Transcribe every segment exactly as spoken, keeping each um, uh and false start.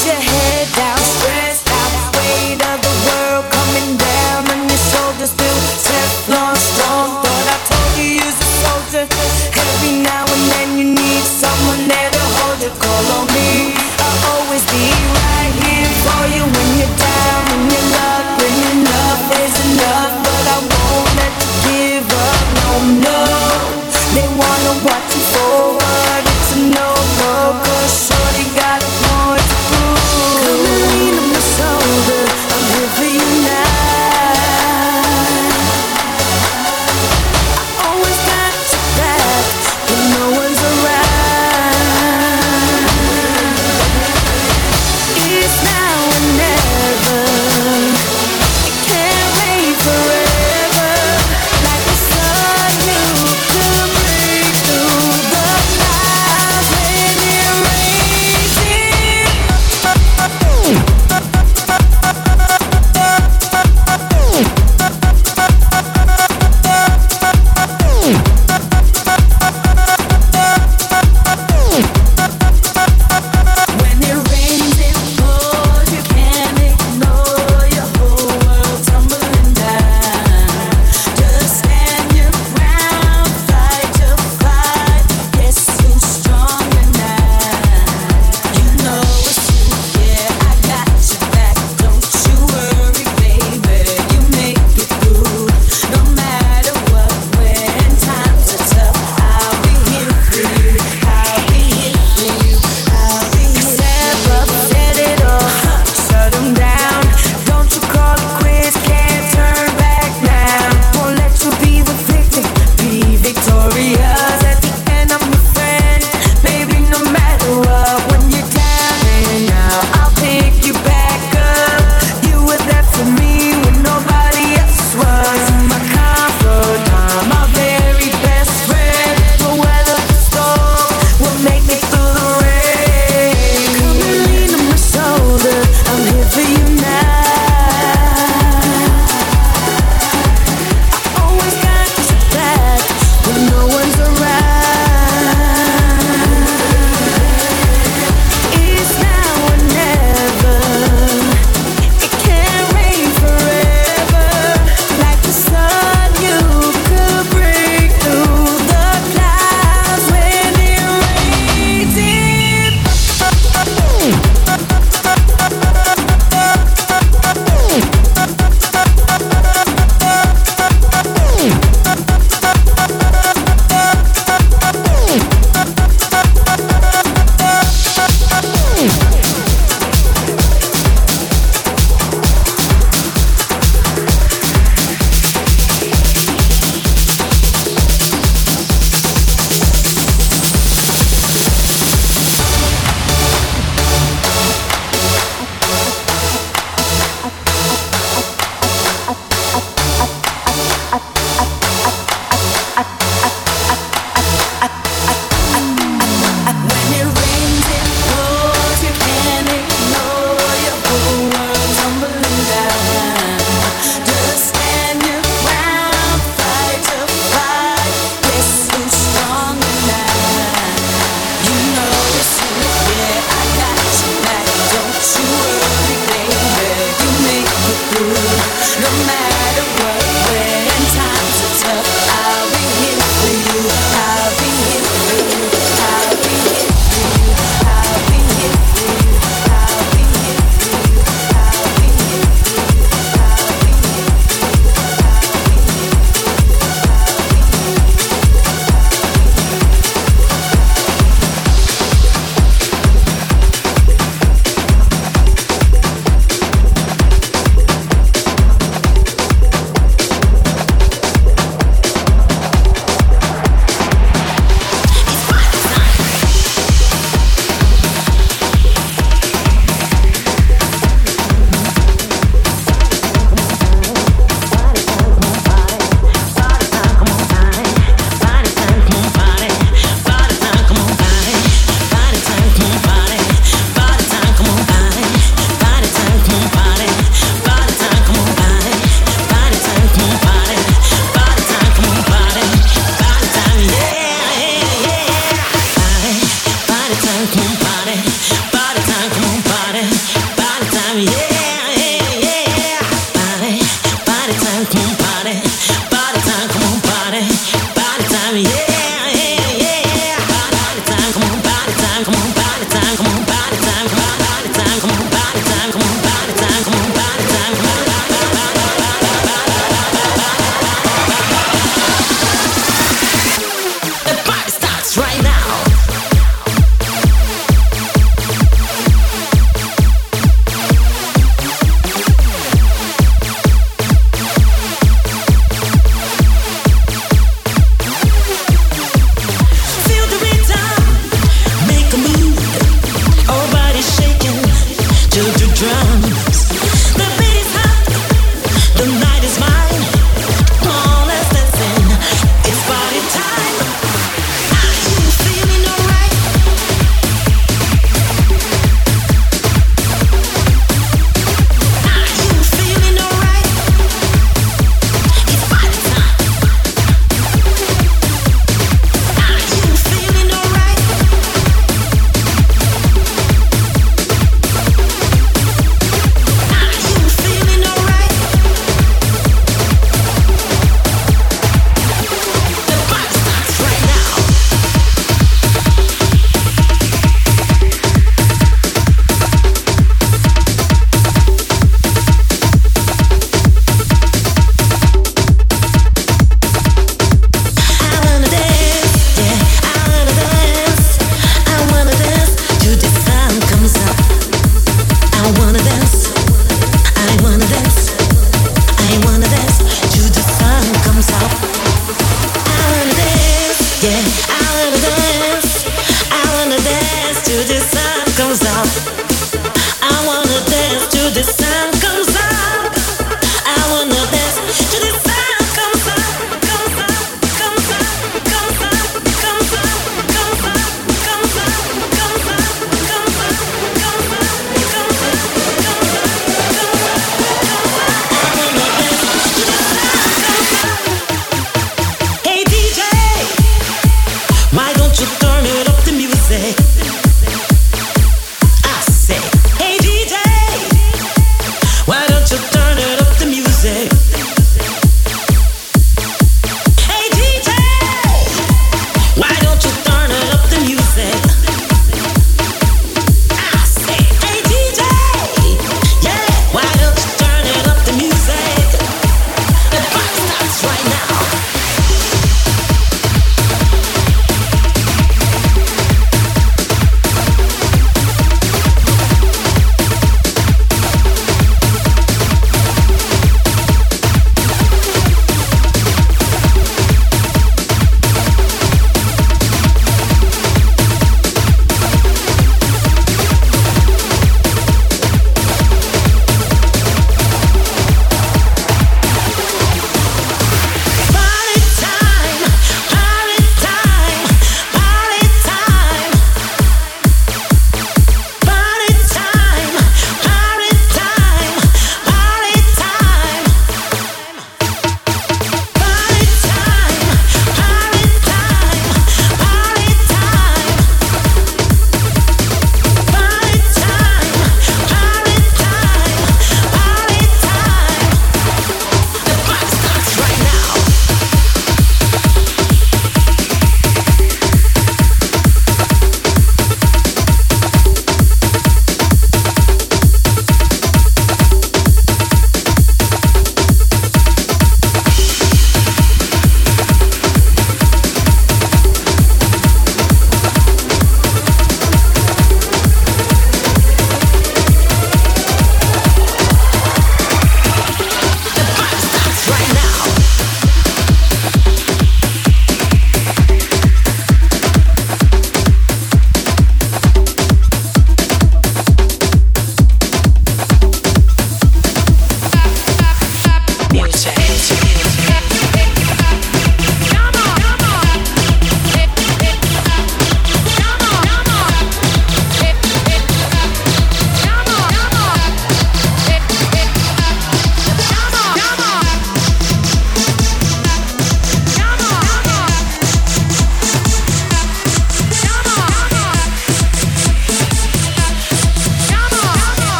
your head down, stressed out, weight of the world coming down on your shoulders. Still Teflon strong. Thought I told you you're a soldier. Every now and then you need someone there to hold you. Call on me, I'll always be right here for you when you're down, when you're loved, when enough is enough. But I won't let you give up, no, no. They wanna watch you forward, it's a no-go, 'cause shorty got more to prove.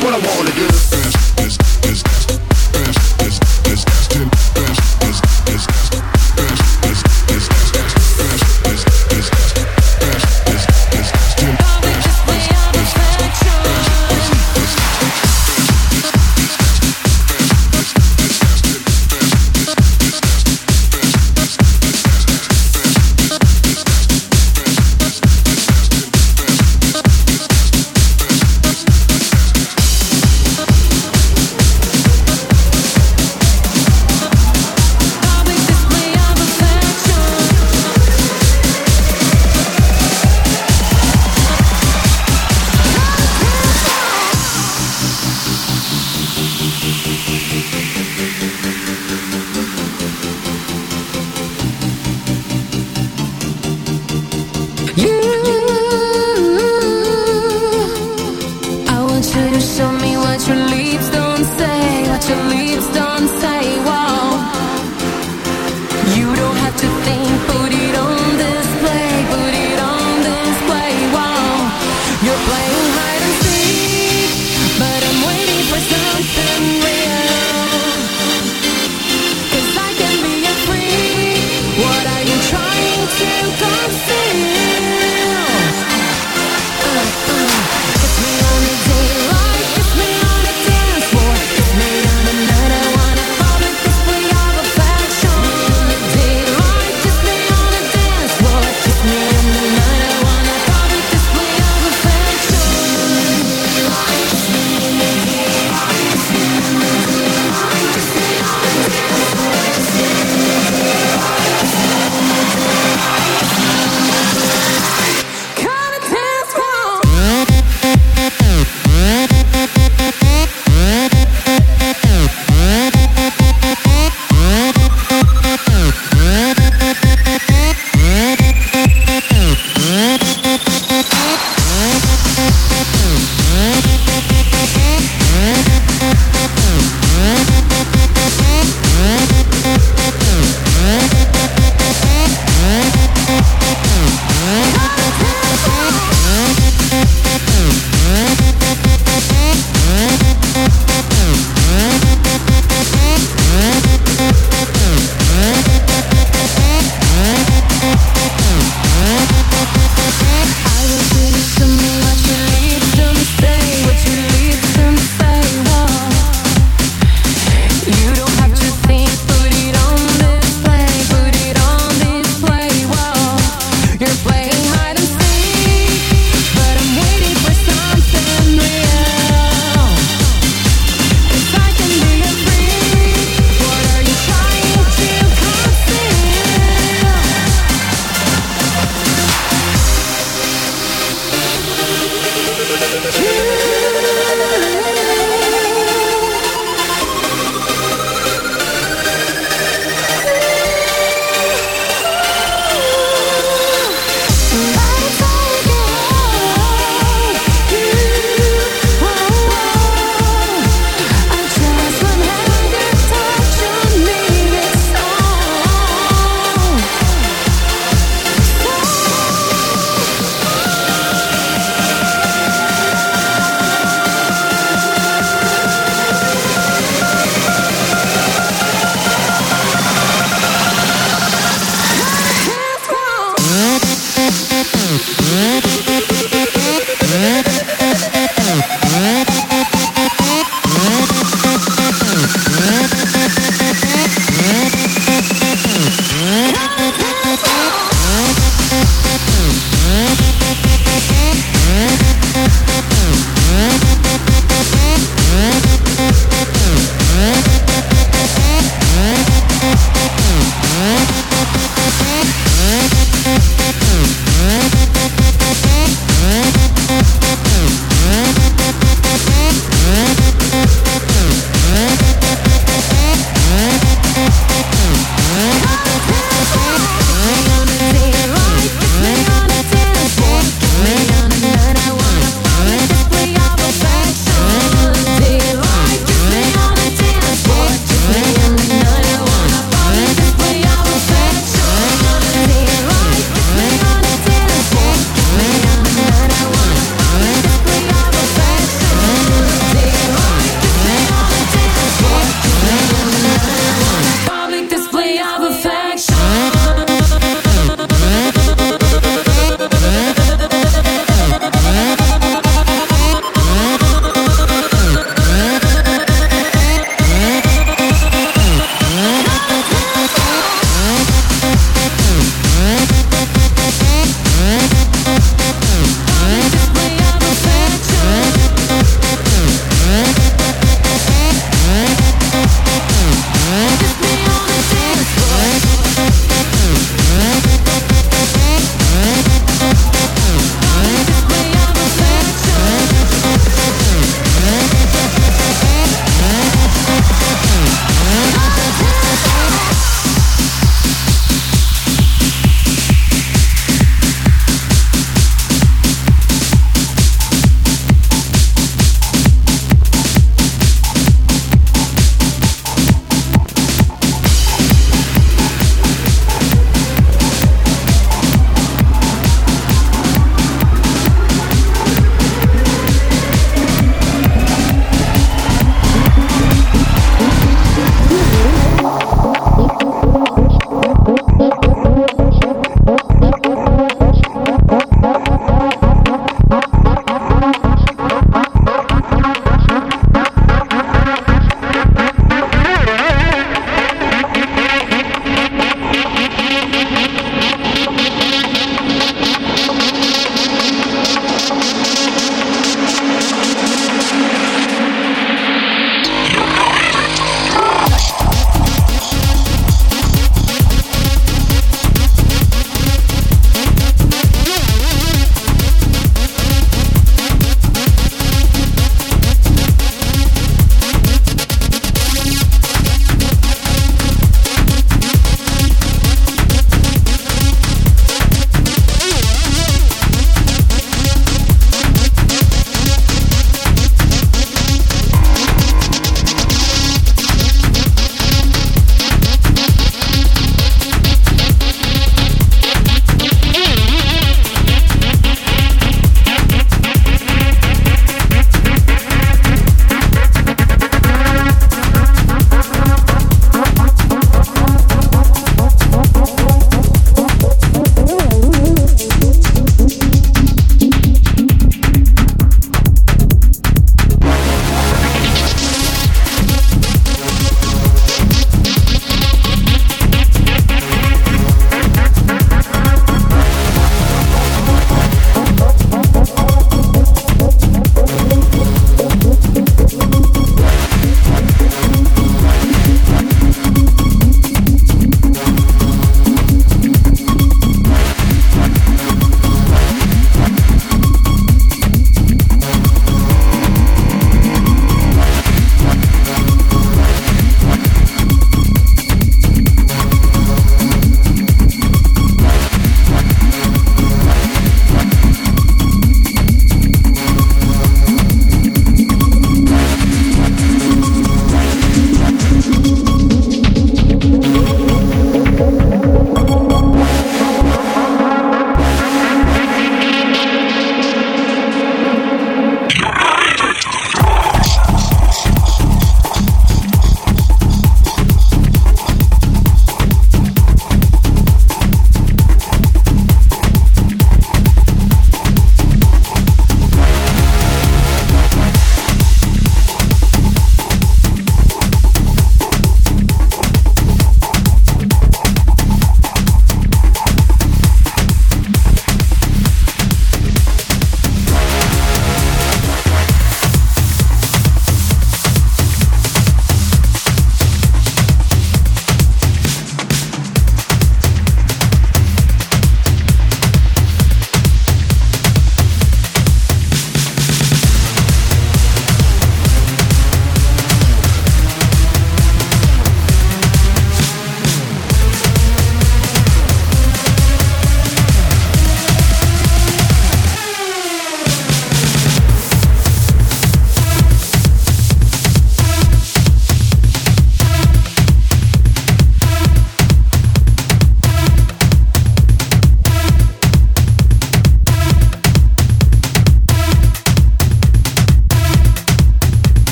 what I wanna do. Is, is, is, is, is, is, asking, is, is, is, asking, is, is, is, asking, is, is, is, asking, is, is, is, asking. Love is just way of affection.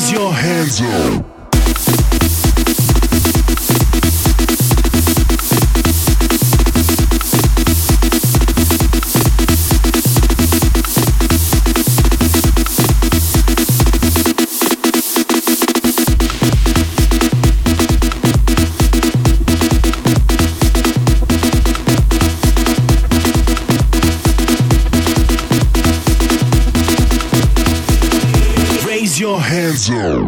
Raise your hands up. Raise your hands up.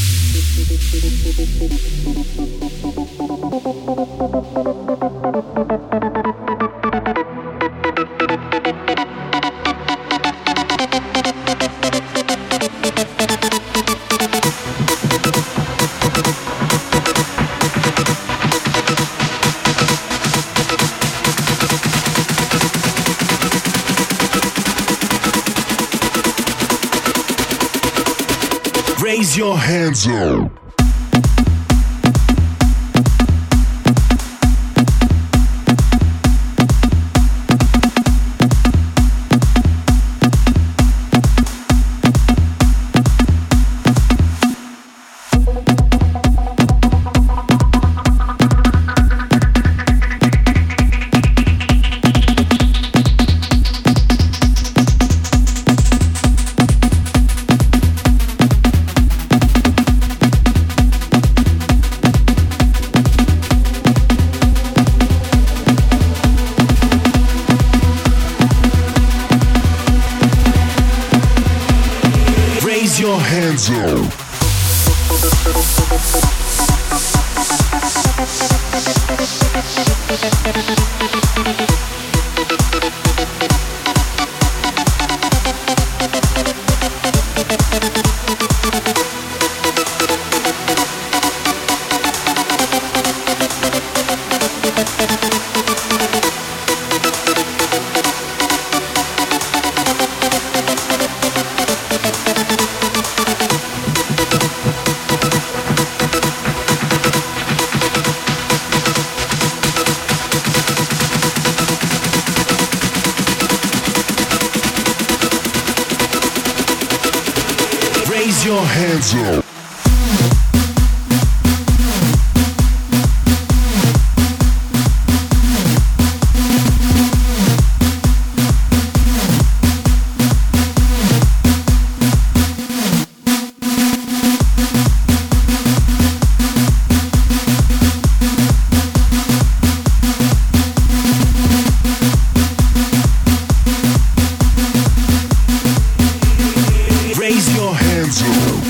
Raise your hands up. Raise your hands up. Raise your hands up. Raise your hands up.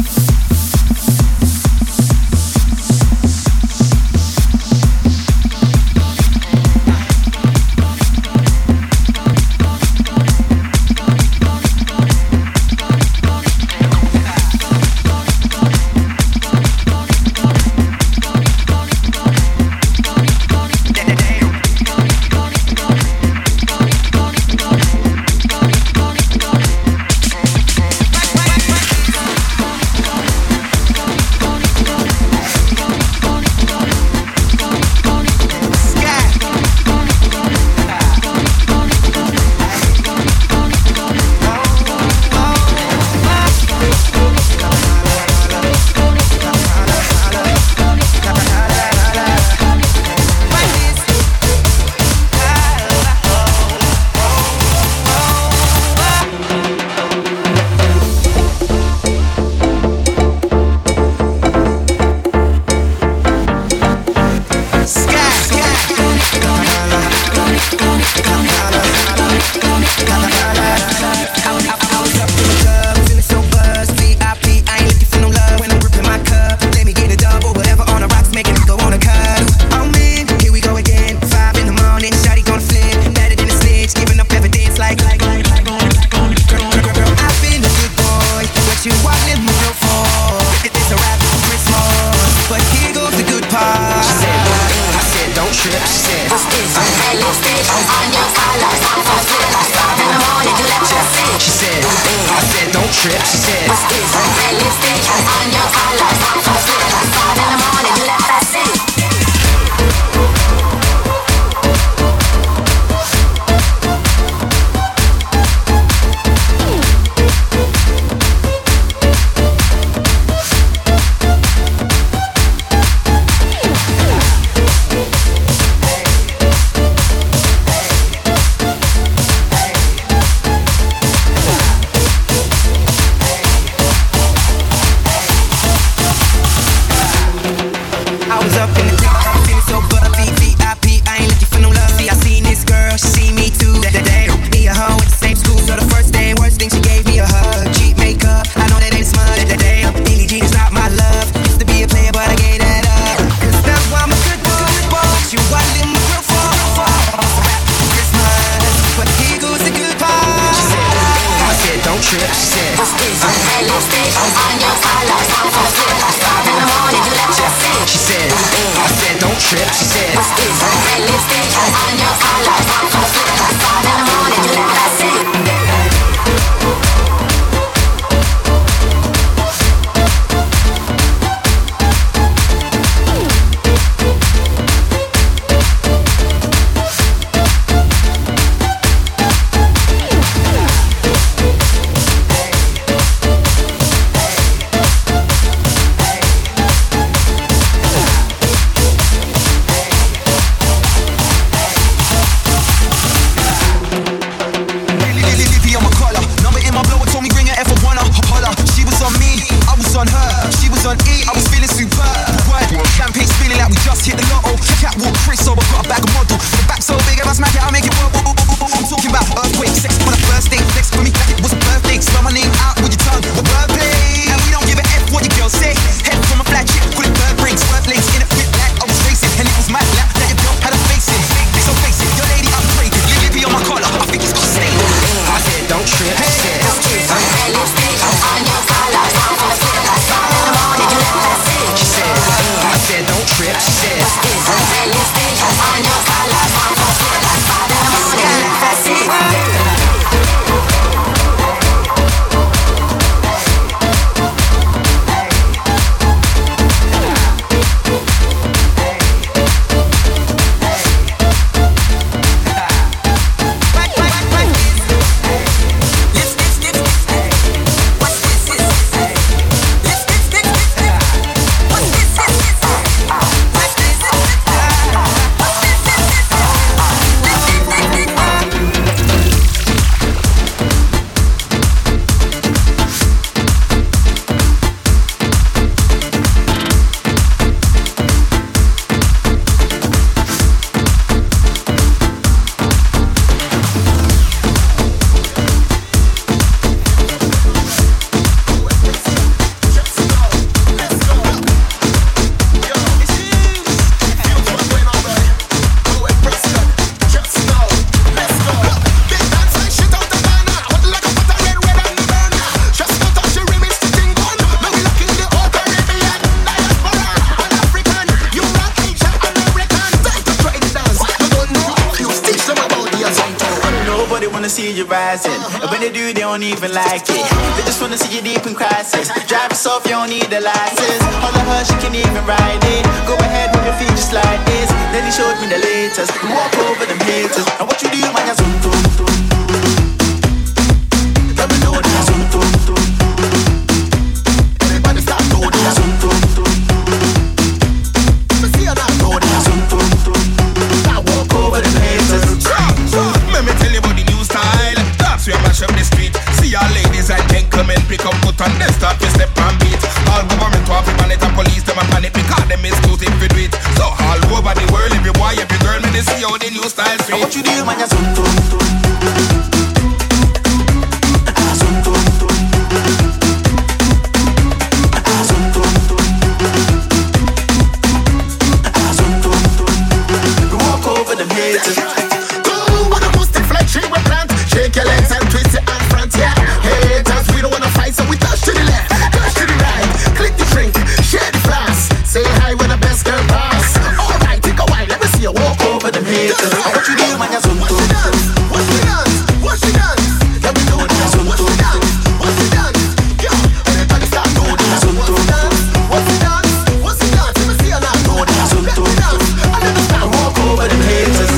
trip, she said. What's this? Red lipstick on your eyelash. From six to five in the morning, you left that seat. red lipstick on your collar. Five in the morning, you let your see. She said, I said don't trip. She said, what's this? Red lipstick on your collar. Five in the morning, you let that see. Don't even like it. They just wanna see you deep in crisis. Drive yourself, you don't need a license. All of her, she can even ride it. Go ahead, move your feet just like this. Then he showed me the latest. We walk over them haters. And what you do, man, you zoom, zoom, zoom. Let me know that zoom, zoom, zoom. Everybody start know that zoom, zoom, zoom. Let me see you now know that zoom, zoom, zoom. Now walk over them haters. Let me tell you about the new style. That's where I mash up the street. See all ladies and gentlemen pick up foot and then start to step and beat. All government to have panic and police them and panic because them exclusive to do it. So all over the world, every boy, every girl, me they see how the new style street. What you do, man, you zoom, zoom, zoom. Ah, zoom, zoom, zoom. Ah, zoom, zoom, zoom. Ah, zoom, zoom, zoom. We walk over them haters. Go with a boosted flex, shake with plant. Shake your legs and twist your hand front, yeah. Haters, we don't wanna fight, so we touch to the left, touch to the right. Click the drink, share the flask. Say hi when the best girl pass. Alright, take a while, let me see you walk over them haters. And what you do, man, you zoom, zoom. What's the dance? What's the dance? Let me know that zoom, What's the zoom. dance? What's the dance? Yo, Everybody start know that zoom, zoom. what's the dance? What's the dance? Let me see you now. Know that zoom, Let zoom. me dance. I let us And walk over them haters.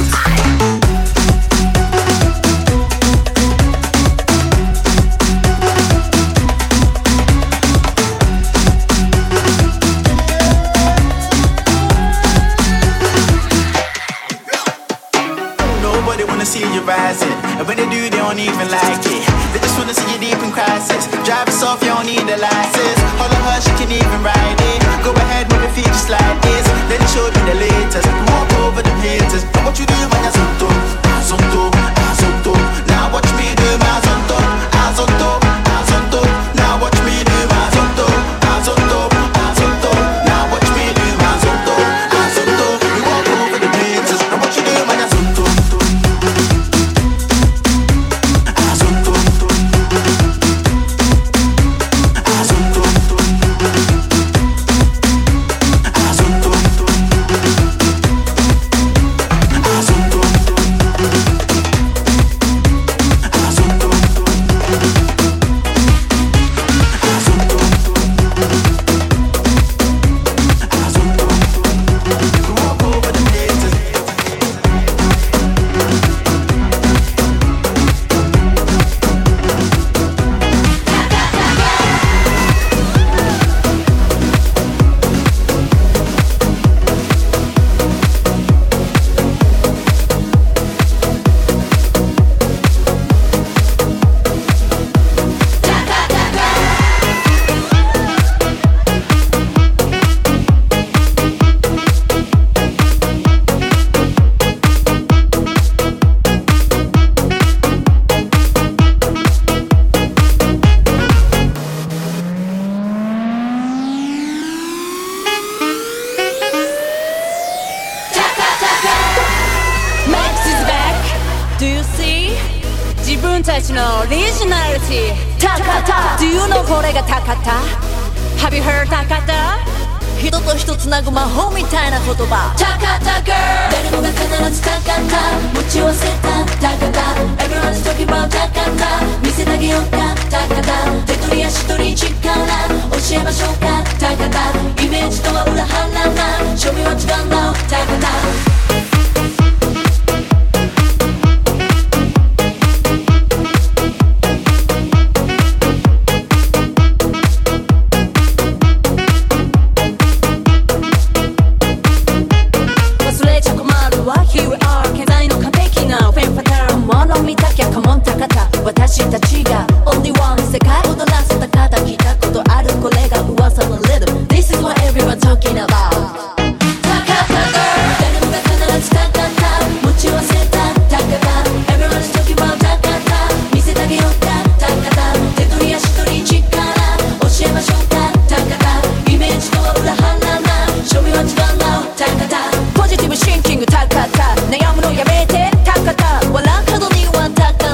Nobody wanna see you rising, and when they do, they don't even like it. They just wanna see you deep in crisis. Drive yourself, you don't need a license. All of her, she can even ride it. Go ahead, move your feet just like this. Then he showed me the latest. Walk over them haters. And what you do, man, you zonto, zonto, zonto. Now watch me do my zonto, zonto, zonto. Now watch me do my zonto, zonto, zonto. Now watch me do my zonto, zonto. We walk over them haters. And what you do, man, you zonto. ちのオリジナリティ高田 Do you know これが高田 Have you heard 高田人と人つなぐ魔法みたいな言葉高田 Girl 誰もが必ず高田持ち忘れた高田 Everyone's talking about 高田見せてあげようか高田手取り足取り力教えましょうか高田イメージとは裏腹な庶民は違うんだ高田私たちが Only One 世界踊らせた方聞いたことあるこれが噂の Rhythm This is what everyone talking about 高田 Girl 誰もが必ず高田持ち忘れた高田 Everyone's talking about 高田見せてあげようか高田手取り足取り力教えましょうか高田イメージとは裏腹な庶民は違うんだ高田ポジティブシンキング高田悩むのやめて高田笑う角には高田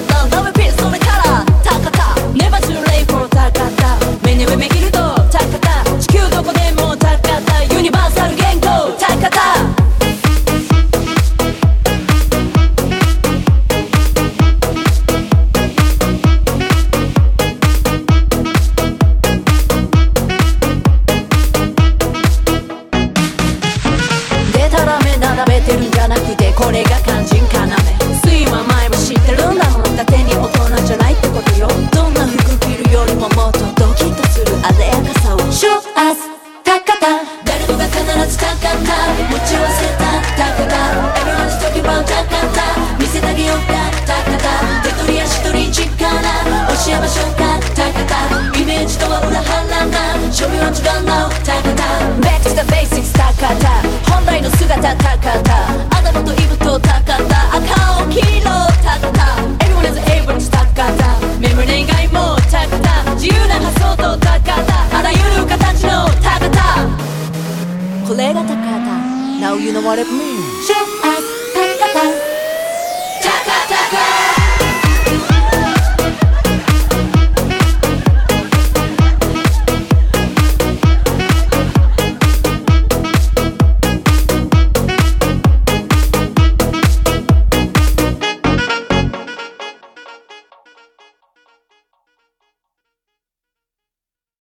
これが肝心要睡魔前も知ってるんだもんだ手に大人じゃないってことよどんな服着るよりももっとドキッとするあでやかさを Show us 高田誰もが必ず高田持ち忘れた高田 Everyone's talking about 高田見せてあげようか高田手取り足取り力教えましょうか高田イメージとは裏腹な庶民は違うんだ高田 Back to the basics 高田本来の姿高田アダムとイブと高田赤を黄色高田 Everyone is able to 高田眠れ以外も高田自由な発想と高田あらゆる形の高田これが高田 Now you know what it means